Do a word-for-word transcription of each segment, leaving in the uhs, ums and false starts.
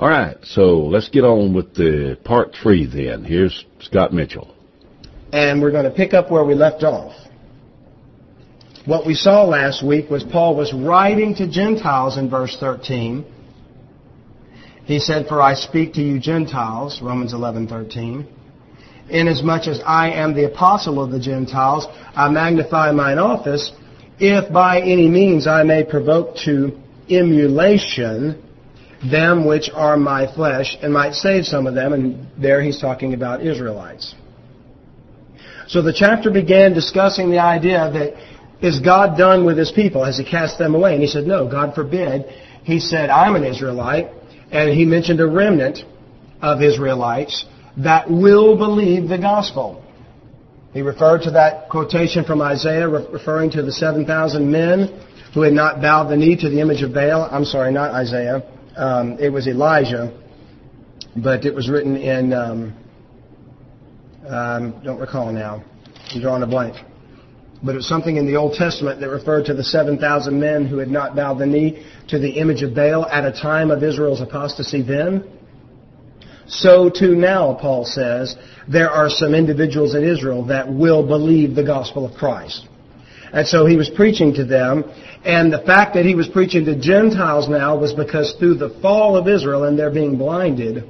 All right, so let's get on with the part three then. Here's Scott Mitchell. And we're going to pick up where we left off. What we saw last week was Paul was writing to Gentiles in verse thirteen. He said, "For I speak to you Gentiles," Romans eleven thirteen. "Inasmuch as I am the apostle of the Gentiles, I magnify mine office, if by any means I may provoke to emulation them which are my flesh, and might save some of them." And there he's talking about Israelites. So the chapter began discussing the idea that, is God done with His people? Has He cast them away? And he said, no, God forbid. He said, I'm an Israelite. And he mentioned a remnant of Israelites that will believe the gospel. He referred to that quotation from Isaiah, referring to the seven thousand men who had not bowed the knee to the image of Baal. I'm sorry, not Isaiah. Um, it was Elijah, but it was written in, um, um, don't recall now. I'm drawing a blank. But it was something in the Old Testament that referred to the seven thousand men who had not bowed the knee to the image of Baal at a time of Israel's apostasy then. So too now, Paul says, there are some individuals in Israel that will believe the gospel of Christ. And so he was preaching to them. And the fact that he was preaching to Gentiles now was because through the fall of Israel and their being blinded,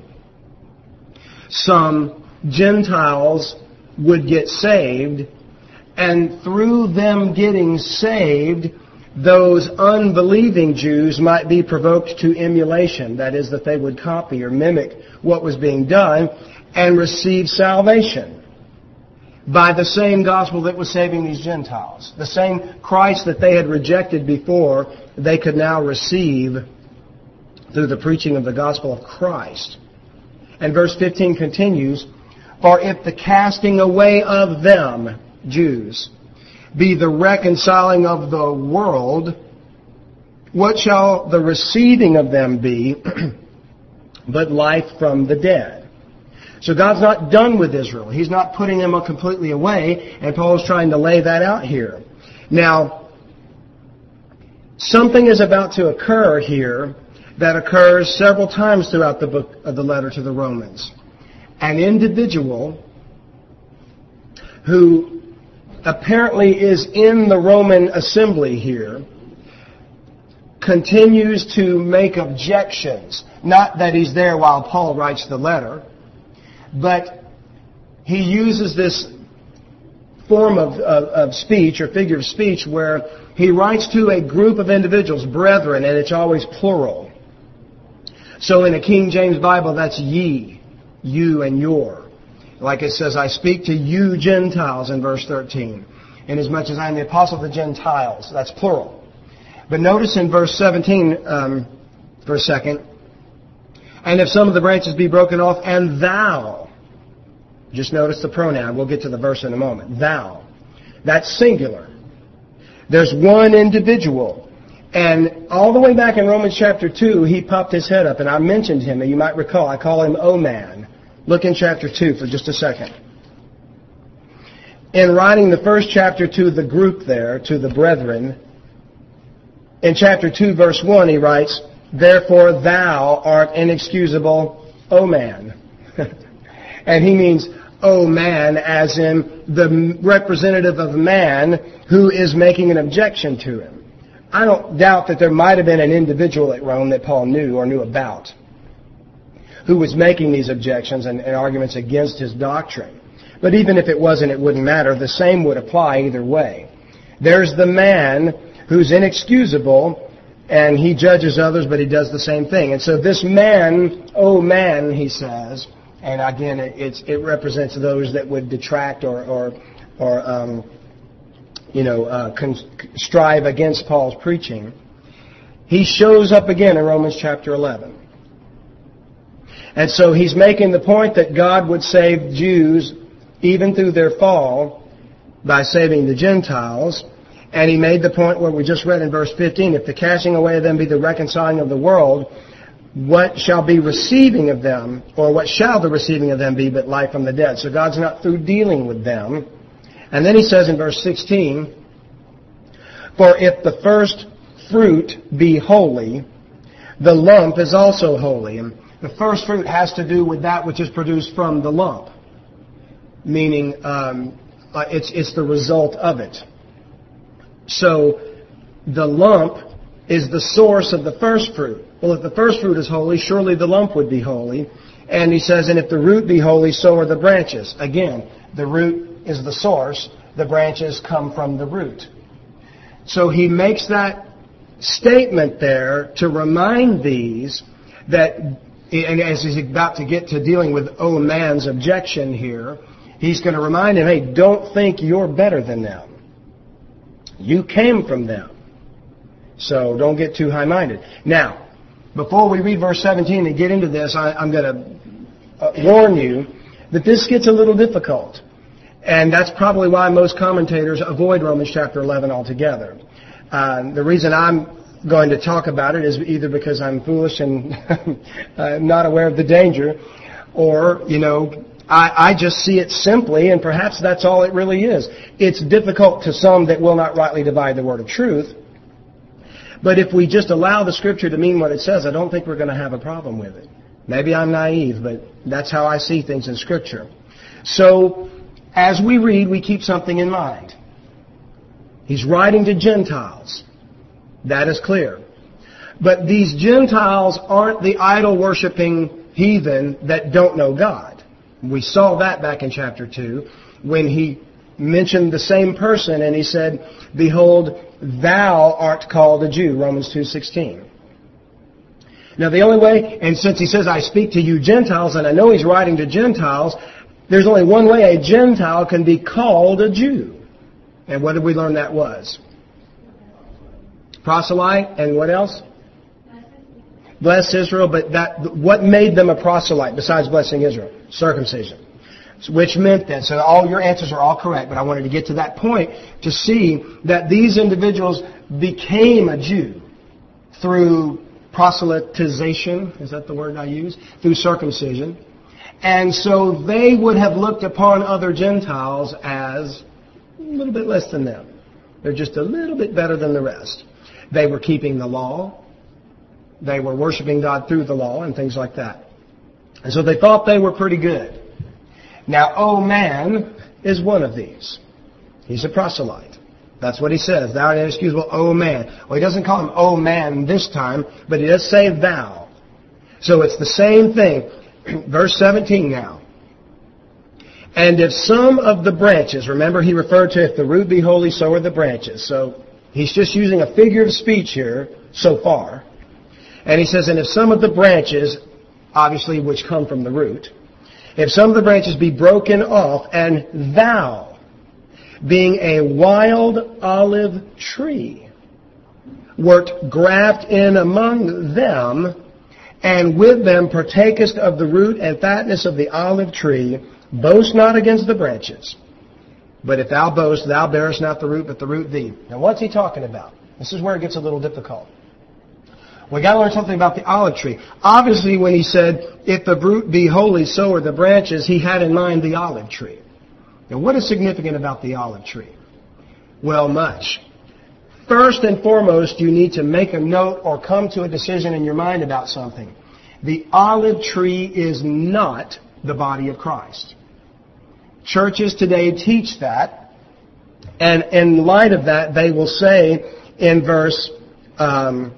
some Gentiles would get saved. And through them getting saved, those unbelieving Jews might be provoked to emulation. That is, that they would copy or mimic what was being done and receive salvation by the same gospel that was saving these Gentiles. The same Christ that they had rejected before, they could now receive through the preaching of the gospel of Christ. And verse fifteen continues, "For if the casting away of them," Jews, "be the reconciling of the world, what shall the receiving of them be but life from the dead?" So God's not done with Israel. He's not putting them completely away, and Paul's trying to lay that out here. Now, something is about to occur here that occurs several times throughout the book of the letter to the Romans. An individual who apparently is in the Roman assembly here continues to make objections. Not that he's there while Paul writes the letter, but he uses this form of, of, of speech or figure of speech where he writes to a group of individuals, brethren, and it's always plural. So in a King James Bible, that's ye, you and your. Like it says, I speak to you Gentiles in verse thirteen. Inasmuch as I am the apostle of the Gentiles. That's plural. But notice in verse seventeen, um, for a second. And if some of the branches be broken off, and thou. Just notice the pronoun. We'll get to the verse in a moment. Thou. That's singular. There's one individual. And all the way back in Romans chapter two, he popped his head up. And I mentioned him. And you might recall, I call him O-Man. Look in chapter two for just a second. In writing the first chapter to the group there, to the brethren, in chapter two, verse one, he writes, "Therefore thou art inexcusable, O man." And he means, O man, as in the representative of man who is making an objection to him. I don't doubt that there might have been an individual at Rome that Paul knew or knew about who was making these objections and, and arguments against his doctrine. But even if it wasn't, it wouldn't matter. The same would apply either way. There's the man who's inexcusable, and he judges others, but he does the same thing. And so this man, oh man, he says, and again, it, it's, it represents those that would detract or, or, or um, you know, uh, con- strive against Paul's preaching. He shows up again in Romans chapter eleven. And so he's making the point that God would save Jews even through their fall by saving the Gentiles. And he made the point where we just read in verse fifteen, if the casting away of them be the reconciling of the world, what shall be receiving of them, or what shall the receiving of them be but life from the dead? So God's not through dealing with them. And then he says in verse sixteen, for if the first fruit be holy, the lump is also holy. And the first fruit has to do with that which is produced from the lump, meaning um, uh, it's it's the result of it. So the lump is the source of the first fruit. Well, if the first fruit is holy, surely the lump would be holy. And he says, and if the root be holy, so are the branches. Again, the root is the source. The branches come from the root. So he makes that statement there to remind these that, and as he's about to get to dealing with, oh, man's objection here, he's going to remind him, hey, don't think you're better than them. You came from them. So don't get too high-minded. Now, before we read verse seventeen and get into this, I, I'm going to uh, warn you that this gets a little difficult. And that's probably why most commentators avoid Romans chapter eleven altogether. Uh, the reason I'm going to talk about it is either because I'm foolish and uh, not aware of the danger, or, you know, I, I just see it simply, and perhaps that's all it really is. It's difficult to some that will not rightly divide the word of truth. But if we just allow the Scripture to mean what it says, I don't think we're going to have a problem with it. Maybe I'm naive, but that's how I see things in Scripture. So, as we read, we keep something in mind. He's writing to Gentiles. That is clear. But these Gentiles aren't the idol-worshipping heathen that don't know God. We saw that back in chapter two when he mentioned the same person and he said, behold, thou art called a Jew, Romans two sixteen. Now the only way, and since he says, I speak to you Gentiles, and I know he's writing to Gentiles, there's only one way a Gentile can be called a Jew. And what did we learn that was? Proselyte, and what else? Bless Israel, but that what made them a proselyte besides blessing Israel? Circumcision. Which meant that, so all your answers are all correct, but I wanted to get to that point to see that these individuals became a Jew through proselytization, is that the word I use? Through circumcision. And so they would have looked upon other Gentiles as a little bit less than them. They're just a little bit better than the rest. They were keeping the law. They were worshiping God through the law and things like that. And so they thought they were pretty good. Now, oh man is one of these. He's a proselyte. That's what he says. Thou art inexcusable, oh man. Well, he doesn't call him oh man this time, but he does say thou. So it's the same thing. Verse seventeen now. And if some of the branches, remember he referred to if the root be holy, so are the branches. So he's just using a figure of speech here so far. And he says, and if some of the branches, obviously which come from the root, if some of the branches be broken off, and thou, being a wild olive tree, wert graft in among them, and with them partakest of the root and fatness of the olive tree, boast not against the branches. But if thou boast, thou bearest not the root, but the root thee. Now what's he talking about? This is where it gets a little difficult. We got to learn something about the olive tree. Obviously, when he said, if the root be holy, so are the branches, he had in mind the olive tree. Now, what is significant about the olive tree? Well, much. First and foremost, you need to make a note or come to a decision in your mind about something. The olive tree is not the body of Christ. Churches today teach that, and in light of that, they will say in verse Um,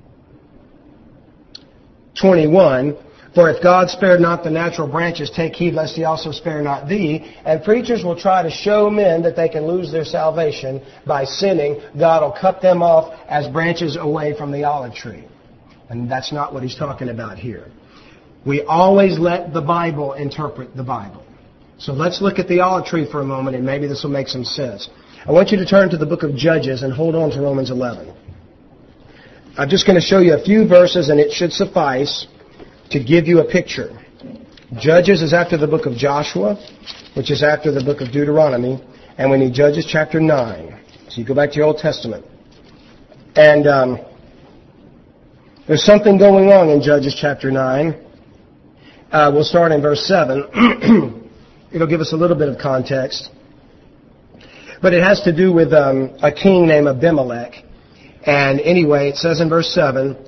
twenty-one, for if God spared not the natural branches, take heed lest he also spare not thee. And preachers will try to show men that they can lose their salvation by sinning. God will cut them off as branches away from the olive tree. And that's not what he's talking about here. We always let the Bible interpret the Bible. So let's look at the olive tree for a moment, and maybe this will make some sense. I want you to turn to the book of Judges and hold on to Romans eleven. I'm just going to show you a few verses, and it should suffice to give you a picture. Judges is after the book of Joshua, which is after the book of Deuteronomy, and we need Judges chapter nine. So you go back to your Old Testament. And um, there's something going on in Judges chapter nine. Uh, we'll start in verse seven. It'll give us a little bit of context. But it has to do with um, a king named Abimelech. And anyway, it says in verse seven,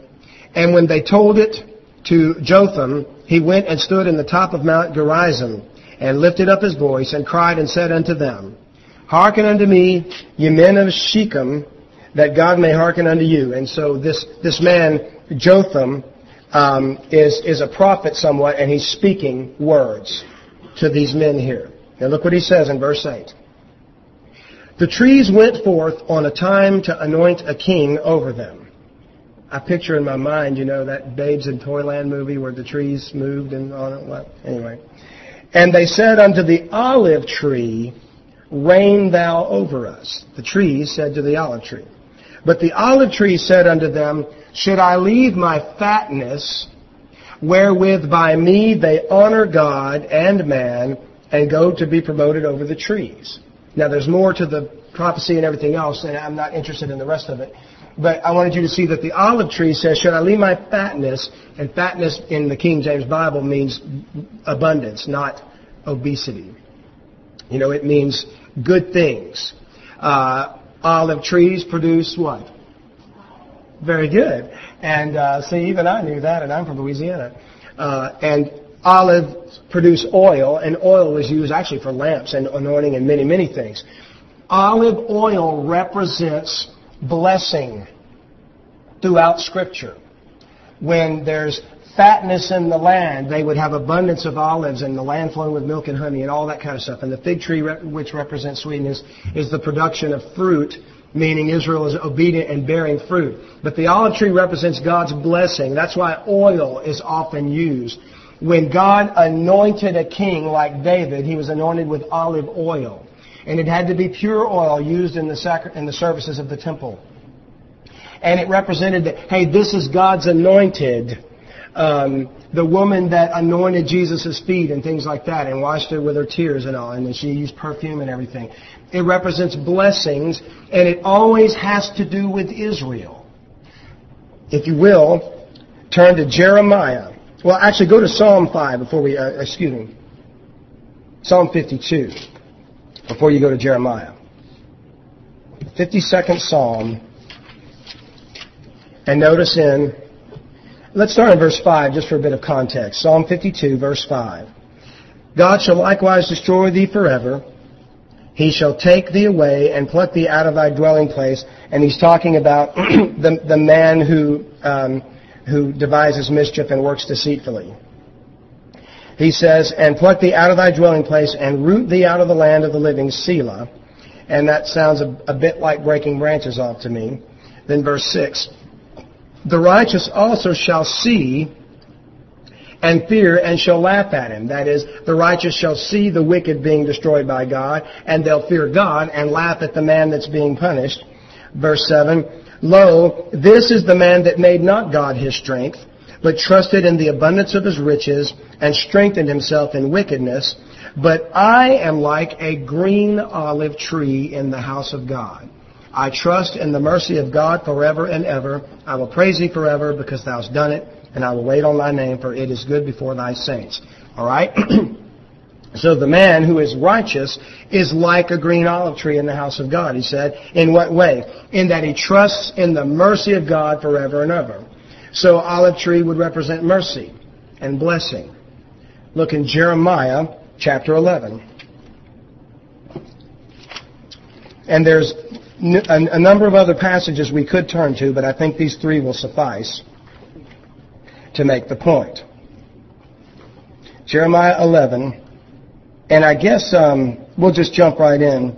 And when they told it to Jotham, he went and stood in the top of Mount Gerizim, and lifted up his voice, and cried and said unto them, Hearken unto me, ye men of Shechem, that God may hearken unto you. And so this, this man, Jotham, um, is, is a prophet somewhat, and he's speaking words to these men here. Now look what he says in verse eight. The trees went forth on a time to anoint a king over them. I picture in my mind, you know, that Babes in Toyland movie where the trees moved and on it. Well, anyway. And they said unto the olive tree, Reign thou over us. The trees said to the olive tree. But the olive tree said unto them, Should I leave my fatness, wherewith by me they honor God and man, and go to be promoted over the trees? Now there's more to the prophecy and everything else, and I'm not interested in the rest of it. But I wanted you to see that the olive tree says, Should I leave my fatness? And fatness in the King James Bible means abundance, not obesity. You know, it means good things. Uh, olive trees produce what? Very good. And uh, see, even I knew that, and I'm from Louisiana. Uh, and olives produce oil, and oil is used actually for lamps and anointing and many, many things. Olive oil represents blessing throughout Scripture. When there's fatness in the land, they would have abundance of olives and the land flowing with milk and honey and all that kind of stuff. And the fig tree, which represents sweetness, is the production of fruit, meaning Israel is obedient and bearing fruit. But the olive tree represents God's blessing. That's why oil is often used. When God anointed a king like David, he was anointed with olive oil. And it had to be pure oil used in the sacri- in the services of the temple. And it represented that, hey, this is God's anointed. Um, the woman that anointed Jesus' feet and things like that and washed it with her tears and all, and then she used perfume and everything. It represents blessings, and it always has to do with Israel. If you will, turn to Jeremiah. Well, actually, go to Psalm five before we, uh, excuse me, Psalm fifty-two, before you go to Jeremiah. fifty-second Psalm, and notice in, let's start in verse five just for a bit of context. Psalm fifty-two, verse five. God shall likewise destroy thee forever. He shall take thee away and pluck thee out of thy dwelling place. And he's talking about the, the man who, um, who devises mischief and works deceitfully. He says, and pluck thee out of thy dwelling place and root thee out of the land of the living, Selah. And that sounds a, a bit like breaking branches off to me. Then verse six. The righteous also shall see and fear and shall laugh at him. That is, the righteous shall see the wicked being destroyed by God, and they'll fear God and laugh at the man that's being punished. Verse seven, Lo, this is the man that made not God his strength, but trusted in the abundance of his riches, and strengthened himself in wickedness. But I am like a green olive tree in the house of God. I trust in the mercy of God forever and ever. I will praise thee forever because thou hast done it, and I will wait on thy name, for it is good before thy saints. All right? So the man who is righteous is like a green olive tree in the house of God, he said. In what way? In that he trusts in the mercy of God forever and ever. So olive tree would represent mercy and blessing. Look in Jeremiah chapter eleven. And there's a number of other passages we could turn to, but I think these three will suffice to make the point. Jeremiah eleven, and I guess um, we'll just jump right in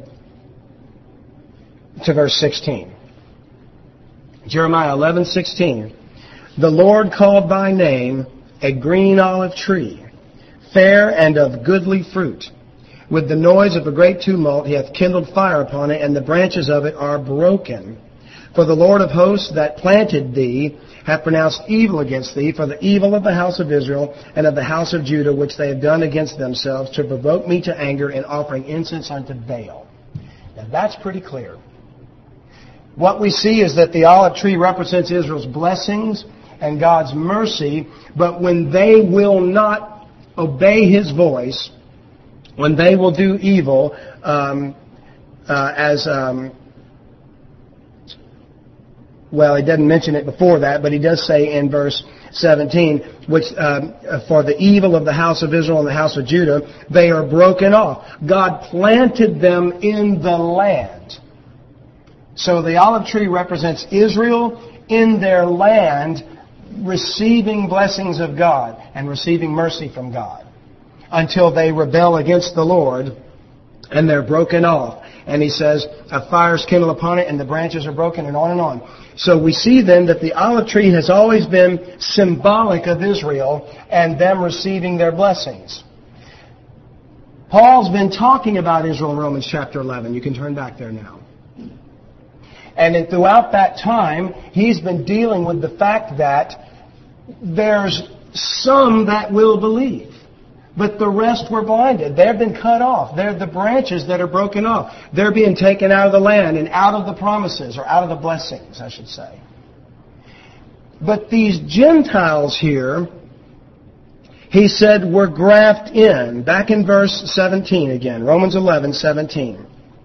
to verse sixteen. Jeremiah eleven sixteen. The Lord called by name a green olive tree, fair and of goodly fruit. With the noise of a great tumult he hath kindled fire upon it, and the branches of it are broken. For the Lord of hosts that planted thee hath pronounced evil against thee, for the evil of the house of Israel and of the house of Judah, which they have done against themselves, to provoke me to anger in offering incense unto Baal. Now that's pretty clear. What we see is that the olive tree represents Israel's blessings and God's mercy, but when they will not obey his voice, when they will do evil, um, uh, as um, well, he doesn't mention it before that, but he does say in verse seventeen, which uh, for the evil of the house of Israel and the house of Judah, they are broken off. God planted them in the land. So the olive tree represents Israel in their land, receiving blessings of God and receiving mercy from God, until they rebel against the Lord and they're broken off. And he says, a fire is kindled upon it and the branches are broken, and on and on. So we see then that the olive tree has always been symbolic of Israel and them receiving their blessings. Paul's been talking about Israel in Romans chapter eleven. You can turn back there now. And throughout that time, he's been dealing with the fact that there's some that will believe, but the rest were blinded. They've been cut off. They're the branches that are broken off. They're being taken out of the land and out of the promises, or out of the blessings, I should say. But these Gentiles here, he said, were grafted in. Back in verse seventeen again, Romans eleven, seventeen.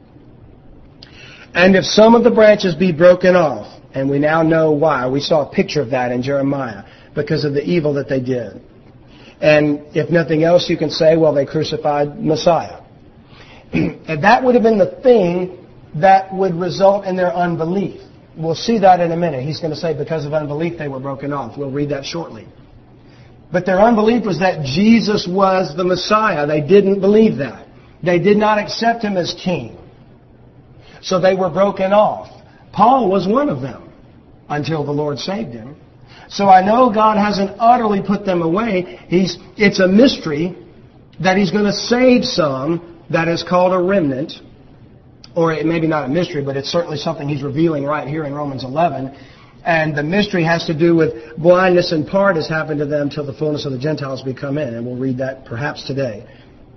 And if some of the branches be broken off, and we now know why. We saw a picture of that in Jeremiah, because of the evil that they did. And if nothing else, you can say, well, they crucified Messiah. And that would have been the thing that would result in their unbelief. We'll see that in a minute. He's going to say because of unbelief they were broken off. We'll read that shortly. But their unbelief was that Jesus was the Messiah. They didn't believe that. They did not accept Him as King. So they were broken off. Paul was one of them until the Lord saved him. So I know God hasn't utterly put them away. He's, it's a mystery that He's going to save some that is called a remnant. Or it maybe not a mystery, but it's certainly something He's revealing right here in Romans eleven. And the mystery has to do with blindness in part has happened to them till the fullness of the Gentiles be come in. And we'll read that perhaps today.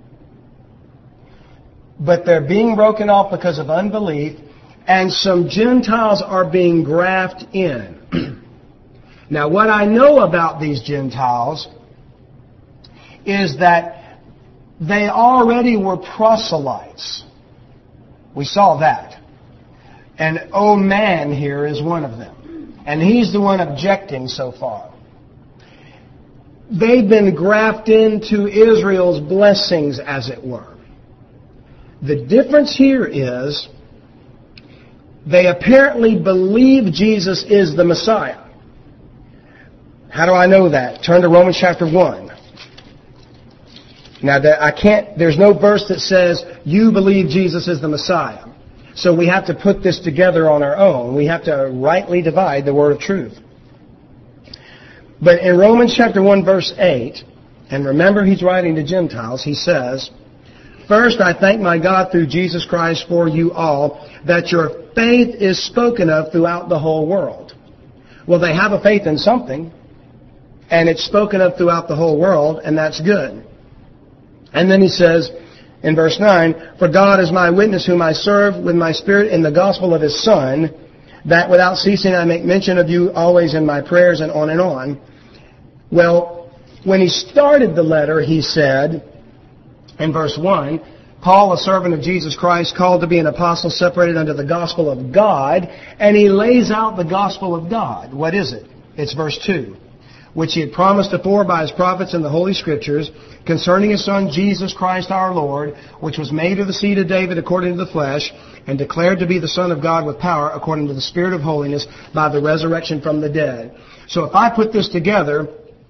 But they're being broken off because of unbelief, and some Gentiles are being grafted in. Now, what I know about these Gentiles is that they already were proselytes. We saw that. And old man here is one of them. And he's the one objecting so far. They've been grafted into Israel's blessings, as it were. The difference here is they apparently believe Jesus is the Messiah. How do I know that? Turn to Romans chapter one. Now, I can't, there's no verse that says, you believe Jesus is the Messiah. So we have to put this together on our own. We have to rightly divide the word of truth. But in Romans chapter one, verse eight, and remember he's writing to Gentiles, he says, first, I thank my God through Jesus Christ for you all, that your faith is spoken of throughout the whole world. Well, they have a faith in something, and it's spoken of throughout the whole world, and that's good. And then he says in verse nine, for God is my witness whom I serve with my spirit in the gospel of His Son, that without ceasing I make mention of you always in my prayers, and on and on. Well, when he started the letter, he said, in verse one, Paul, a servant of Jesus Christ, called to be an apostle, separated unto the gospel of God. And he lays out the gospel of God. What is it? It's verse two. Which He had promised afore by His prophets in the Holy Scriptures, concerning His Son Jesus Christ our Lord, which was made of the seed of David according to the flesh, and declared to be the Son of God with power according to the Spirit of holiness by the resurrection from the dead. So if I put this together,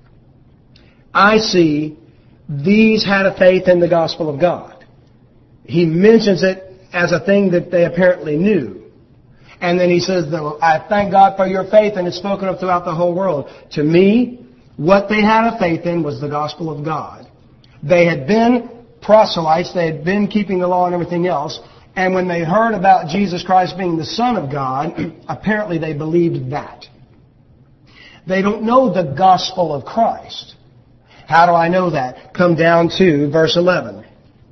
I see these had a faith in the gospel of God. He mentions it as a thing that they apparently knew. And then he says, I thank God for your faith, and it's spoken of throughout the whole world. To me, what they had a faith in was the gospel of God. They had been proselytes, they had been keeping the law and everything else, and when they heard about Jesus Christ being the Son of God, apparently they believed that. They don't know the gospel of Christ. How do I know that? Come down to verse eleven.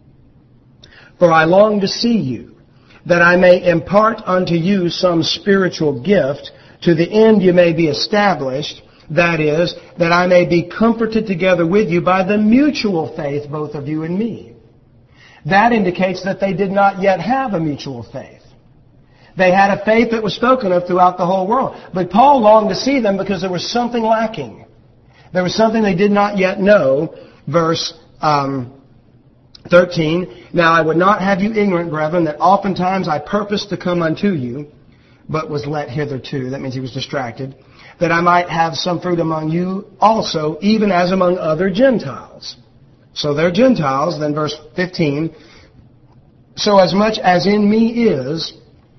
For I long to see you, that I may impart unto you some spiritual gift, to the end you may be established, that is, that I may be comforted together with you by the mutual faith, both of you and me. That indicates that they did not yet have a mutual faith. They had a faith that was spoken of throughout the whole world. But Paul longed to see them because there was something lacking. There was something they did not yet know. Verse um, thirteen, Now I would not have you ignorant, brethren, that oftentimes I purposed to come unto you, but was let hitherto. That means he was distracted. That I might have some fruit among you also, even as among other Gentiles. So they're Gentiles. Then verse fifteen, So as much as in me is,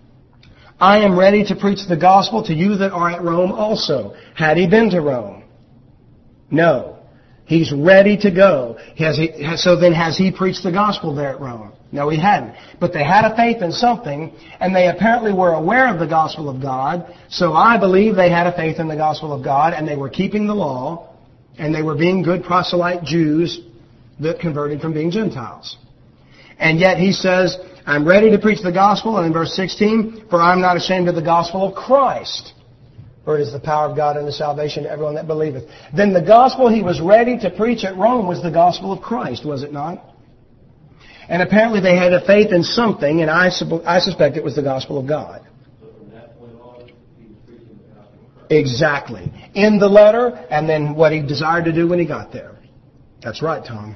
I am ready to preach the gospel to you that are at Rome also. Had he been to Rome? No. He's ready to go. Has he, so then has he preached the gospel there at Rome? No, he hadn't. But they had a faith in something, and they apparently were aware of the gospel of God. So I believe they had a faith in the gospel of God, and they were keeping the law, and they were being good proselyte Jews that converted from being Gentiles. And yet he says, I'm ready to preach the gospel, and in verse sixteen, for I'm not ashamed of the gospel of Christ. For it is the power of God unto salvation to everyone that believeth. Then the gospel he was ready to preach at Rome was the gospel of Christ, was it not? And apparently they had a faith in something, and I, I suspect it was the gospel of God. So from that point on, he was preaching the gospel of Christ. Exactly. In the letter, and then what he desired to do when he got there. That's right, Tom.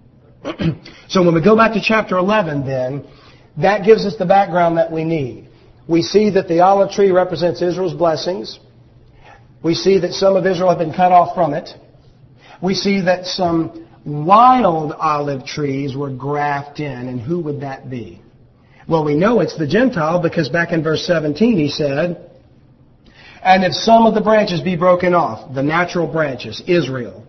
So when we go back to chapter eleven then, that gives us the background that we need. We see that the olive tree represents Israel's blessings. We see that some of Israel have been cut off from it. We see that some wild olive trees were grafted in. And who would that be? Well, we know it's the Gentile because back in verse seventeen he said, And if some of the branches be broken off, the natural branches, Israel,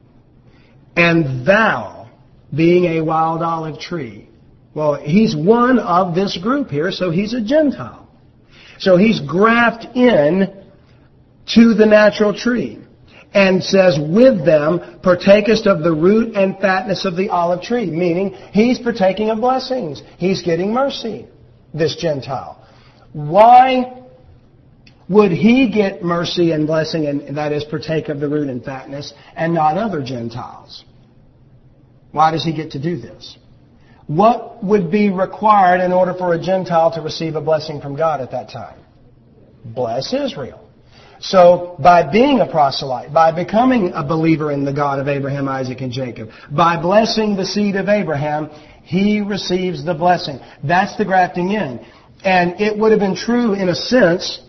and thou, being a wild olive tree. Well, he's one of this group here, so he's a Gentile. So he's grafted in to the natural tree. And says, with them partakest of the root and fatness of the olive tree. Meaning, he's partaking of blessings. He's getting mercy, this Gentile. Why would he get mercy and blessing, and that is partake of the root and fatness, and not other Gentiles? Why does he get to do this? What would be required in order for a Gentile to receive a blessing from God at that time? Bless Israel. So, by being a proselyte, by becoming a believer in the God of Abraham, Isaac, and Jacob, by blessing the seed of Abraham, he receives the blessing. That's the grafting in. And it would have been true, in a sense,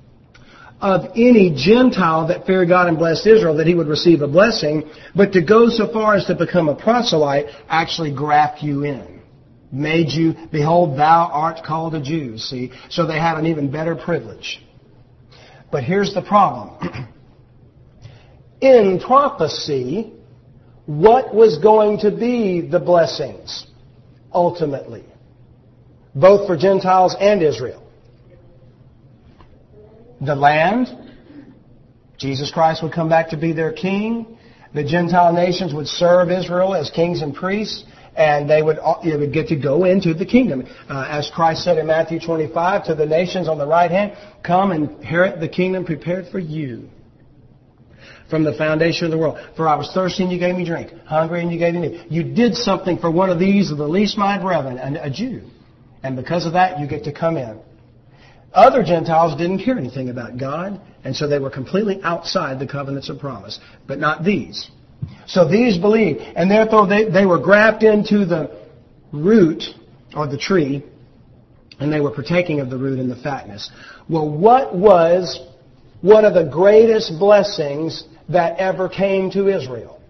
of any Gentile that feared God and blessed Israel, that he would receive a blessing. But to go so far as to become a proselyte actually graft you in. Made you, behold, thou art called a Jew. See? So they had an even better privilege. But here's the problem. In prophecy, what was going to be the blessings, ultimately? Both for Gentiles and Israel. The land. Jesus Christ would come back to be their king. The Gentile nations would serve Israel as kings and priests. And they would, they would get to go into the kingdom. Uh, as Christ said in Matthew twenty-five, to the nations on the right hand, come and inherit the kingdom prepared for you from the foundation of the world. For I was thirsty and you gave me drink, hungry and you gave me meat. You did something for one of these of the least of my brethren, a, a Jew. And because of that, you get to come in. Other Gentiles didn't hear anything about God, and so they were completely outside the covenants of promise. But not these. So these believed, and therefore they, they were grafted into the root, or the tree, and they were partaking of the root and the fatness. Well, what was one of the greatest blessings that ever came to Israel?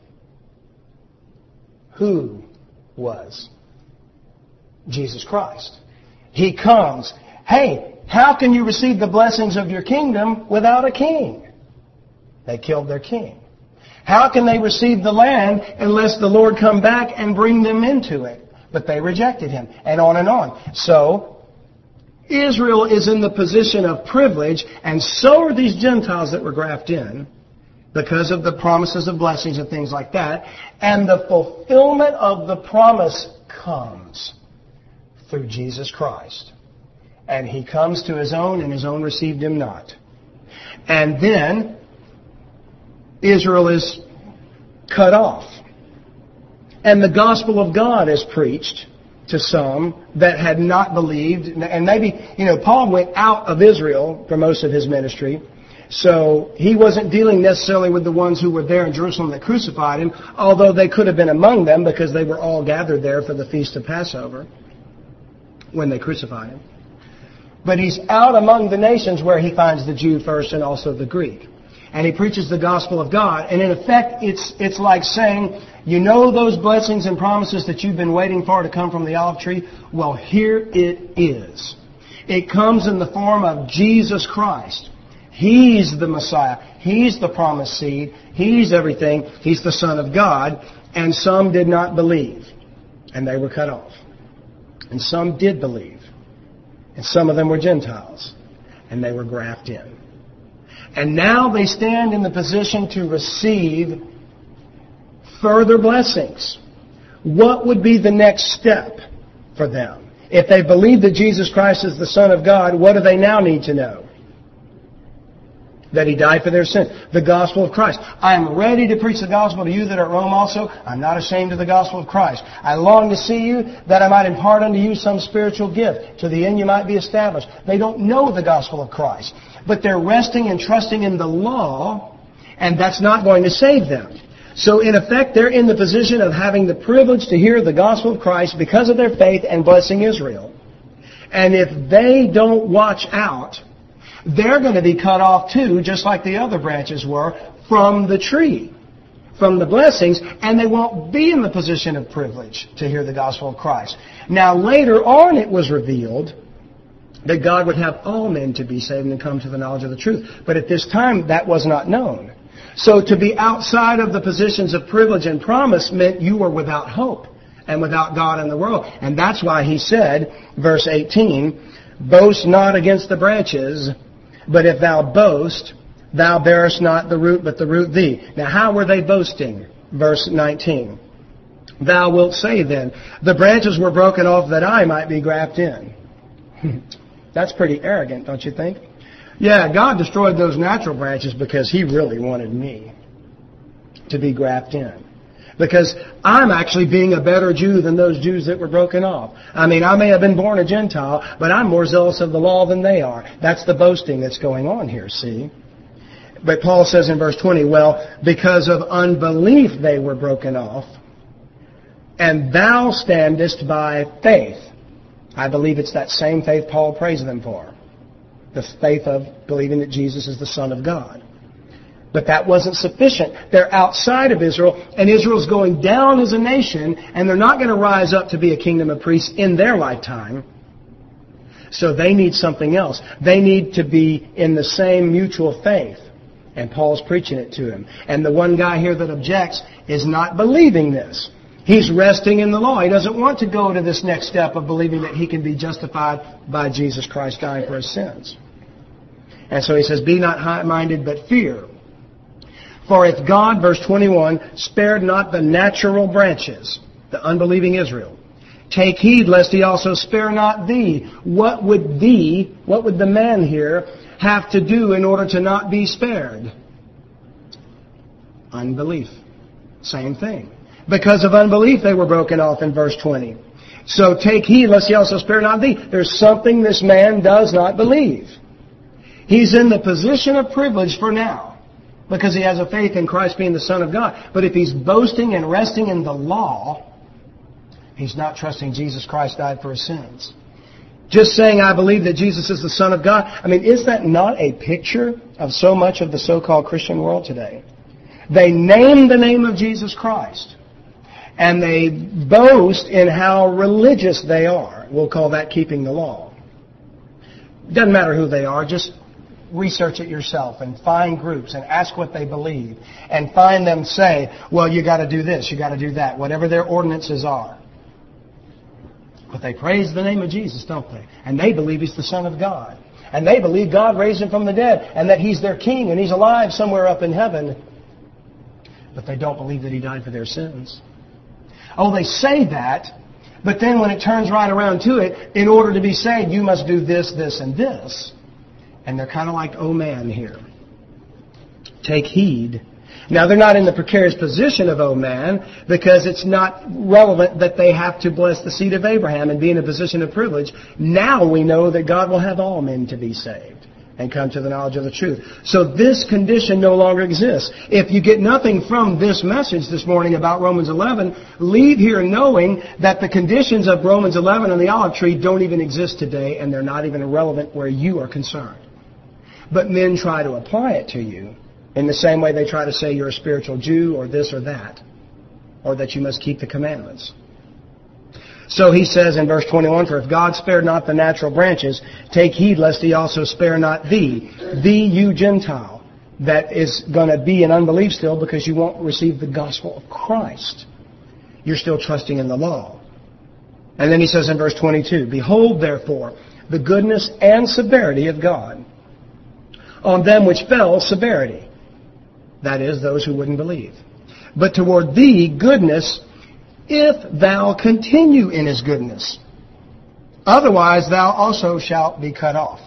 Who was? Jesus Christ. He comes. Hey, how can you receive the blessings of your kingdom without a king? They killed their king. How can they receive the land unless the Lord come back and bring them into it? But they rejected him, and on and on. So, Israel is in the position of privilege, and so are these Gentiles that were grafted in, because of the promises of blessings and things like that. And the fulfillment of the promise comes through Jesus Christ. And he comes to his own, and his own received him not. And then Israel is cut off. And the gospel of God is preached. to some that had not believed. And maybe, you know, Paul went out of Israel for most of his ministry. So he wasn't dealing necessarily with the ones who were there in Jerusalem that crucified him, although they could have been among them because they were all gathered there for the Feast of Passover when they crucified him. But he's out among the nations where he finds the Jew first and also the Greek. And he preaches the gospel of God. And in effect, it's it's like saying, you know those blessings and promises that you've been waiting for to come from the olive tree? Well, here it is. It comes in the form of Jesus Christ. He's the Messiah. He's the promised seed. He's everything. He's the Son of God. And some did not believe. And they were cut off. And some did believe. And some of them were Gentiles. And they were grafted in. And now they stand in the position to receive further blessings. What would be the next step for them? If they believe that Jesus Christ is the Son of God, what do they now need to know? That He died for their sin. The gospel of Christ. I am ready to preach the gospel to you that are at Rome also. I'm not ashamed of the gospel of Christ. I long to see you that I might impart unto you some spiritual gift. To the end you might be established. They don't know the gospel of Christ. But they're resting and trusting in the law, and that's not going to save them. So in effect, they're in the position of having the privilege to hear the gospel of Christ because of their faith and blessing Israel. And if they don't watch out, they're going to be cut off too, just like the other branches were, from the tree, from the blessings, and they won't be in the position of privilege to hear the gospel of Christ. Now later on it was revealed that God would have all men to be saved and come to the knowledge of the truth. But at this time, that was not known. So to be outside of the positions of privilege and promise meant you were without hope and without God in the world. And that's why he said, verse eighteen, boast not against the branches, but if thou boast, thou bearest not the root, but the root thee. Now how were they boasting? Verse nineteen. Thou wilt say then, the branches were broken off that I might be grafted in. That's pretty arrogant, don't you think? Yeah, God destroyed those natural branches because He really wanted me to be grafted in. Because I'm actually being a better Jew than those Jews that were broken off. I mean, I may have been born a Gentile, but I'm more zealous of the law than they are. That's the boasting that's going on here, see? But Paul says in verse twenty, well, because of unbelief they were broken off, and thou standest by faith. I believe it's that same faith Paul praised them for. The faith of believing that Jesus is the Son of God. But that wasn't sufficient. They're outside of Israel, and Israel's going down as a nation, and they're not going to rise up to be a kingdom of priests in their lifetime. So they need something else. They need to be in the same mutual faith. And Paul's preaching it to him. And the one guy here that objects is not believing this. He's resting in the law. He doesn't want to go to this next step of believing that he can be justified by Jesus Christ dying for his sins. And so he says, be not high-minded, but fear. For if God, verse twenty-one, spared not the natural branches, the unbelieving Israel, take heed lest He also spare not thee. What would thee, what would the man here have to do in order to not be spared? Unbelief. Same thing. Because of unbelief they were broken off in verse twenty. So take heed lest He also spare not thee. There's something this man does not believe. He's in the position of privilege for now, because he has a faith in Christ being the Son of God. But if he's boasting and resting in the law, he's not trusting Jesus Christ died for his sins. Just saying, I believe that Jesus is the Son of God. I mean, is that not a picture of so much of the so-called Christian world today? They name the name of Jesus Christ, and they boast in how religious they are. We'll call that keeping the law. Doesn't matter who they are, just research it yourself and find groups and ask what they believe and find them say, well, you got to do this, you got to do that, whatever their ordinances are. But they praise the name of Jesus, don't they? And they believe He's the Son of God. And they believe God raised Him from the dead and that He's their King and He's alive somewhere up in heaven. But they don't believe that He died for their sins. Oh, they say that, but then when it turns right around to it, in order to be saved, you must do this, this, and this. And they're kind of like, oh man, here. Take heed Now, they're not in the precarious position of, oh man, because it's not relevant that they have to bless the seed of Abraham and be in a position of privilege. Now we know that God will have all men to be saved and come to the knowledge of the truth. So this condition no longer exists. If you get nothing from this message this morning about Romans eleven, leave here knowing that the conditions of Romans eleven and the olive tree don't even exist today, and they're not even relevant where you are concerned. But men try to apply it to you in the same way they try to say you're a spiritual Jew or this or that, or that you must keep the commandments. So he says in verse twenty-one, for if God spared not the natural branches, take heed lest he also spare not thee, thee you Gentile, that is going to be in unbelief still because you won't receive the gospel of Christ. You're still trusting in the law. And then he says in verse twenty-two, behold therefore the goodness and severity of God. On them which fell, severity. That is, those who wouldn't believe. But toward thee, goodness, if thou continue in his goodness. Otherwise, thou also shalt be cut off.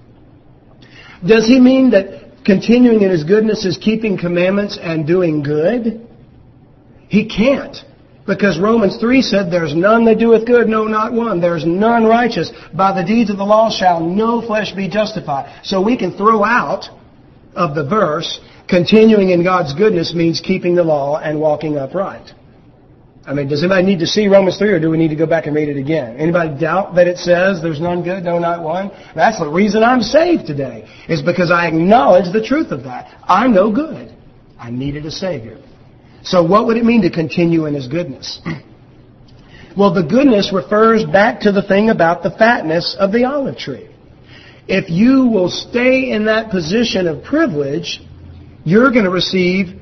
Does he mean that continuing in his goodness is keeping commandments and doing good? He can't. Because Romans three said, there's none that doeth good, no, not one. There's none righteous. By the deeds of the law shall no flesh be justified. So we can throw out of the verse, continuing in God's goodness means keeping the law and walking upright. I mean, does anybody need to see Romans three, or do we need to go back and read it again? Anybody doubt that it says there's none good, no, not one? That's the reason I'm saved today, is because I acknowledge the truth of that. I'm no good. I needed a Savior. So what would it mean to continue in his goodness? Well, the goodness refers back to the thing about the fatness of the olive tree. If you will stay in that position of privilege, you're going to receive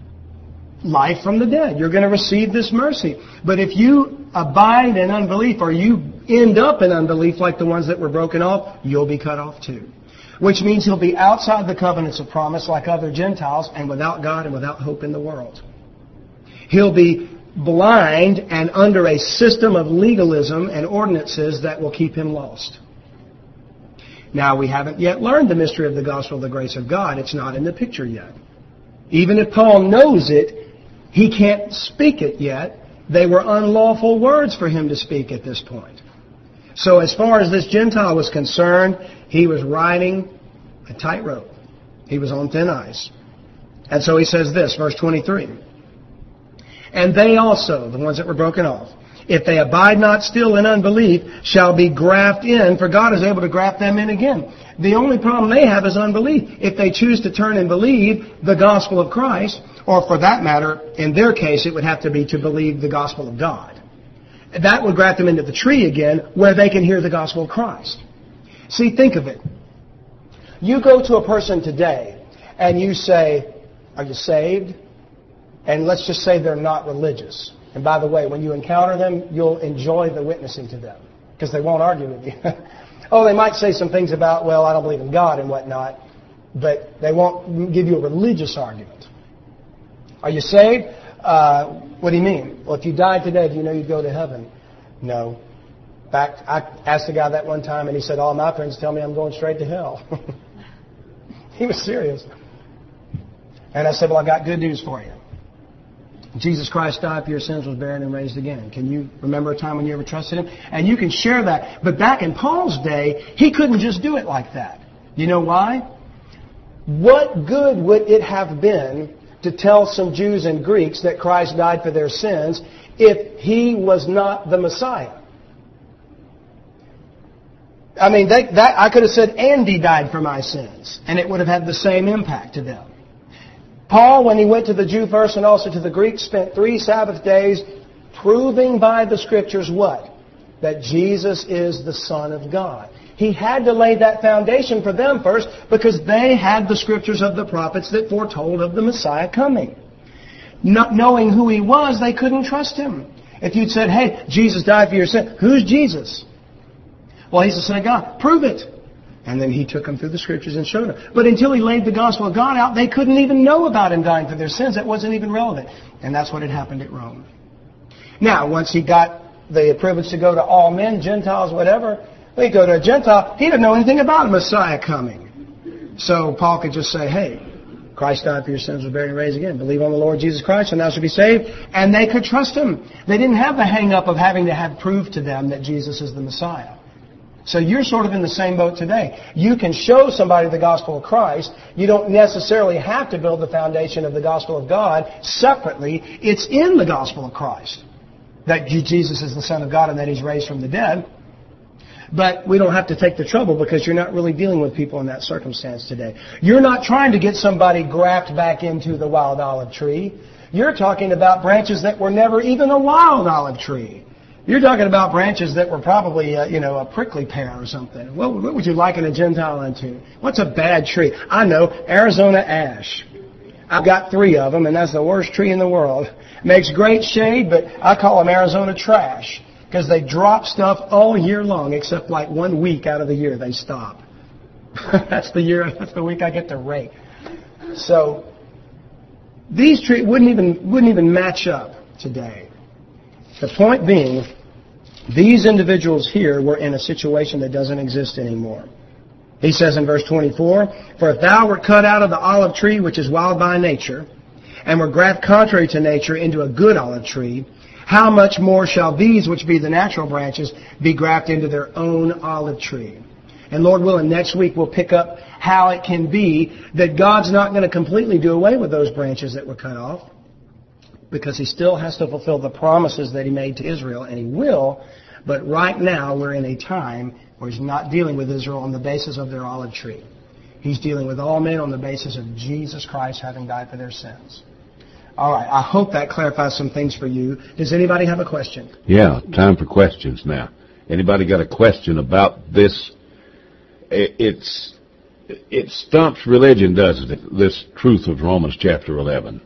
life from the dead. You're going to receive this mercy. But if you abide in unbelief, or you end up in unbelief like the ones that were broken off, you'll be cut off too. Which means he'll be outside the covenants of promise like other Gentiles, and without God and without hope in the world. He'll be blind and under a system of legalism and ordinances that will keep him lost. Now, we haven't yet learned the mystery of the gospel of the grace of God. It's not in the picture yet. Even if Paul knows it, he can't speak it yet. They were unlawful words for him to speak at this point. So as far as this Gentile was concerned, he was riding a tightrope. He was on thin ice. And so he says this, verse twenty-three. And they also, the ones that were broken off, if they abide not still in unbelief, shall be grafted in, for God is able to graft them in again. The only problem they have is unbelief. If they choose to turn and believe the gospel of Christ, or for that matter, in their case, it would have to be to believe the gospel of God. That would graft them into the tree again, where they can hear the gospel of Christ. See, think of it. You go to a person today, and you say, are you saved? And let's just say they're not religious. And by the way, when you encounter them, you'll enjoy the witnessing to them, because they won't argue with you. Oh, they might say some things about, well, I don't believe in God and whatnot, but they won't give you a religious argument. Are you saved? Uh, what do you mean? Well, if you died today, do you know you'd go to heaven? No. In fact, I asked a guy that one time, and he said, all my friends tell me I'm going straight to hell. He was serious. And I said, well, I got good news for you. Jesus Christ died for your sins, was buried, and raised again. Can you remember a time when you ever trusted him? And you can share that. But back in Paul's day, he couldn't just do it like that. You know why? What good would it have been to tell some Jews and Greeks that Christ died for their sins if he was not the Messiah? I mean, they, that, I could have said, Andy died for my sins, and it would have had the same impact to them. Paul, when he went to the Jew first and also to the Greeks, spent three Sabbath days proving by the Scriptures what? That Jesus is the Son of God. He had to lay that foundation for them first because they had the Scriptures of the prophets that foretold of the Messiah coming. Not knowing who he was, they couldn't trust him. If you'd said, hey, Jesus died for your sin, who's Jesus? Well, he's the Son of God. Prove it. And then he took them through the Scriptures and showed them. But until he laid the gospel of God out, they couldn't even know about him dying for their sins. That wasn't even relevant. And that's what had happened at Rome. Now, once he got the privilege to go to all men, Gentiles, whatever, he'd go to a Gentile. He didn't know anything about a Messiah coming. So Paul could just say, hey, Christ died for your sins, was buried and raised again. Believe on the Lord Jesus Christ and thou shalt be saved. And they could trust Him. They didn't have the hang-up of having to have proof to them that Jesus is the Messiah. So you're sort of in the same boat today. You can show somebody the gospel of Christ. You don't necessarily have to build the foundation of the gospel of God separately. It's in the gospel of Christ that Jesus is the Son of God and that He's raised from the dead. But we don't have to take the trouble because you're not really dealing with people in that circumstance today. You're not trying to get somebody grafted back into the wild olive tree. You're talking about branches that were never even a wild olive tree. You're talking about branches that were probably, uh, you know, a prickly pear or something. What, what would you liken a Gentile into? What's a bad tree? I know, Arizona ash. I've got three of them, and that's the worst tree in the world. Makes great shade, but I call them Arizona trash because they drop stuff all year long, except like one week out of the year they stop. That's the year. That's the week I get to rake. So these trees wouldn't even wouldn't even match up today. The point being, these individuals here were in a situation that doesn't exist anymore. He says in verse twenty-four, "For if thou wert cut out of the olive tree, which is wild by nature, and were grafted contrary to nature into a good olive tree, how much more shall these, which be the natural branches, be grafted into their own olive tree?" And Lord willing, next week we'll pick up how it can be that God's not going to completely do away with those branches that were cut off, because He still has to fulfill the promises that He made to Israel, and He will. But right now we're in a time where He's not dealing with Israel on the basis of their olive tree. He's dealing with all men on the basis of Jesus Christ having died for their sins. All right, I hope that clarifies some things for you. Does anybody have a question? Yeah, time for questions now. Anybody got a question about this? It's it stumps religion, doesn't it? This truth of Romans chapter eleven.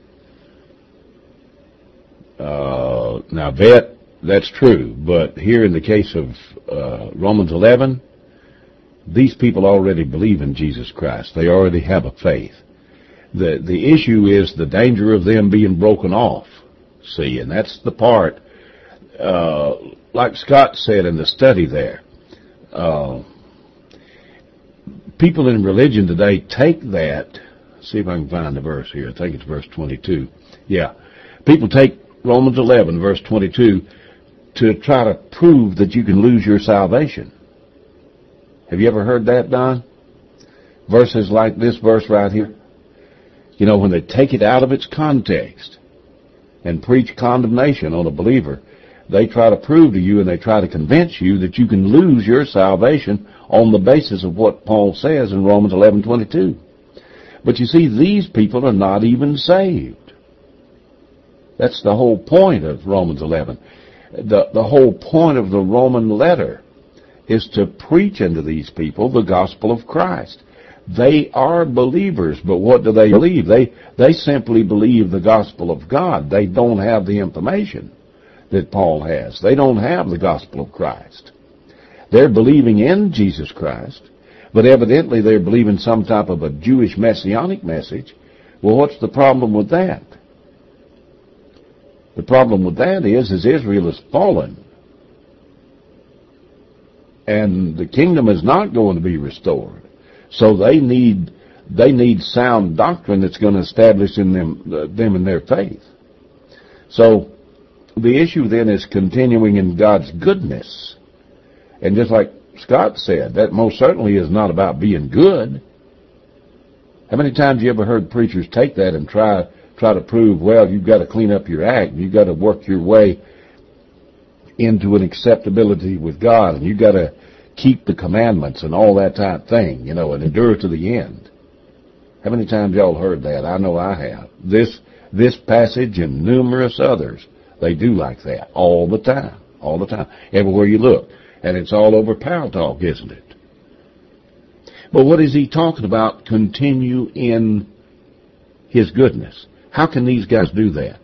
Uh, now, that that's true, but here in the case of uh, Romans eleven, these people already believe in Jesus Christ. They already have a faith. The the issue is the danger of them being broken off. See, and that's the part, uh, like Scott said in the study there, uh, people in religion today take that, see if I can find the verse here, I think it's verse twenty-two. Yeah, people take Romans eleven, verse twenty-two, to try to prove that you can lose your salvation. Have you ever heard that, Don? Verses like this verse right here. You know, when they take it out of its context and preach condemnation on a believer, they try to prove to you and they try to convince you that you can lose your salvation on the basis of what Paul says in Romans eleven twenty-two. But you see, these people are not even saved. That's the whole point of Romans eleven. The, the whole point of the Roman letter is to preach unto these people the gospel of Christ. They are believers, but what do they believe? They, they simply believe the gospel of God. They don't have the information that Paul has. They don't have the gospel of Christ. They're believing in Jesus Christ, but evidently they're believing some type of a Jewish messianic message. Well, what's the problem with that? The problem with that is, is Israel is fallen. And the kingdom is not going to be restored. So they need they need sound doctrine that's going to establish in them uh, them in their faith. So the issue then is continuing in God's goodness. And just like Scott said, that most certainly is not about being good. How many times have you ever heard preachers take that and try try to prove, well, you've got to clean up your act, you've got to work your way into an acceptability with God, and you've got to keep the commandments and all that type of thing, you know, and endure to the end. How many times y'all heard that? I know I have. This this passage and numerous others, they do like that all the time, all the time, everywhere you look. And it's all over Power Talk, isn't it? But what is he talking about? Continue in his goodness. How can these guys do that?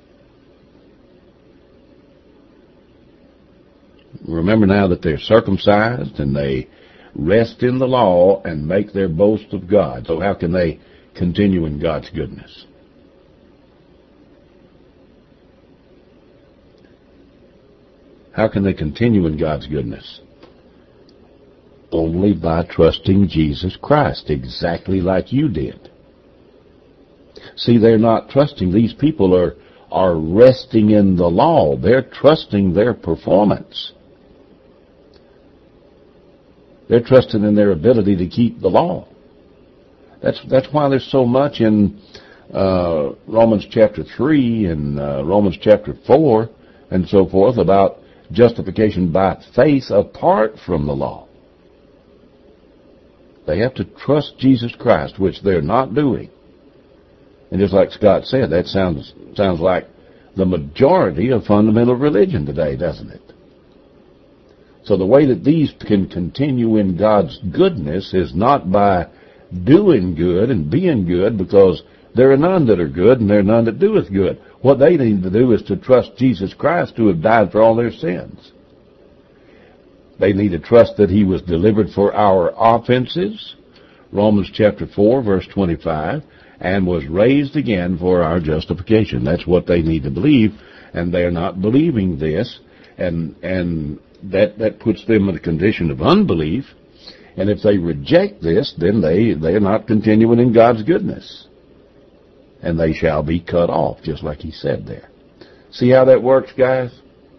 Remember now that they're circumcised and they rest in the law and make their boast of God. So how can they continue in God's goodness? How can they continue in God's goodness? Only by trusting Jesus Christ, exactly like you did. See, they're not trusting. These people are, are resting in the law. They're trusting their performance. They're trusting in their ability to keep the law. That's, that's why there's so much in uh, Romans chapter three and uh, Romans chapter four and so forth about justification by faith apart from the law. They have to trust Jesus Christ, which they're not doing. And just like Scott said, that sounds sounds like the majority of fundamental religion today, doesn't it? So the way that these can continue in God's goodness is not by doing good and being good, because there are none that are good and there are none that doeth good. What they need to do is to trust Jesus Christ, who have died for all their sins. They need to trust that he was delivered for our offenses, Romans chapter four, verse twenty-five, and was raised again for our justification. That's what they need to believe, and they're not believing this, and and that, that puts them in a condition of unbelief. And if they reject this, then they, they're not continuing in God's goodness. And they shall be cut off, just like he said there. See how that works, guys?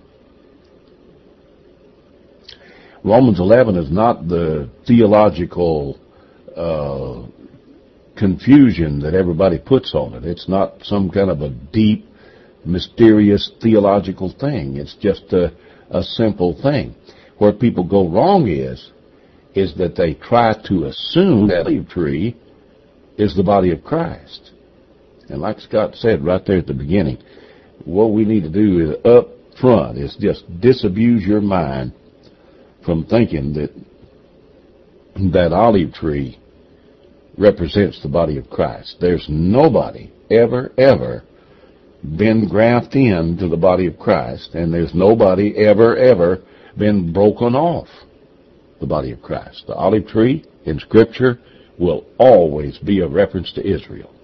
Romans eleven is not the theological uh, confusion that everybody puts on it. It's not some kind of a deep, mysterious theological thing. It's just a, a simple thing. Where people go wrong is, is that they try to assume that the olive tree is the body of Christ. And like Scott said right there at the beginning, what we need to do is up front is just disabuse your mind from thinking that that olive tree represents the body of Christ. There's nobody ever, ever been grafted into the body of Christ, and there's nobody ever, ever been broken off the body of Christ. The olive tree in Scripture will always be a reference to Israel.